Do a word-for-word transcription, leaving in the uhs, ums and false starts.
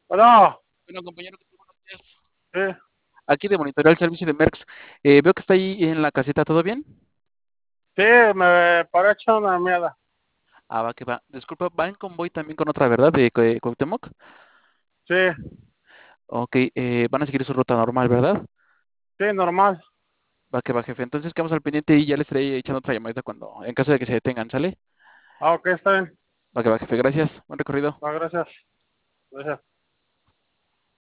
Bueno, Bueno, compañero, ¿qué tal? Buenos días. sí, Aquí de monitorear el servicio de Merx. Eh, veo que está ahí en la caseta, ¿todo bien? sí, me parece una mierda. Ah, va, que va. Disculpa, va en convoy también con otra, ¿verdad? De Cu- Cuauhtémoc. Sí, Ok, eh, van a seguir su ruta normal, ¿verdad? sí, normal. Va, que va, jefe. Entonces quedamos al pendiente y ya les estaré echando otra llamadita cuando, en caso de que se detengan, ¿sale? Ah, ok, está bien. Va, que va, jefe. Gracias. Buen recorrido. Ah, gracias. Gracias.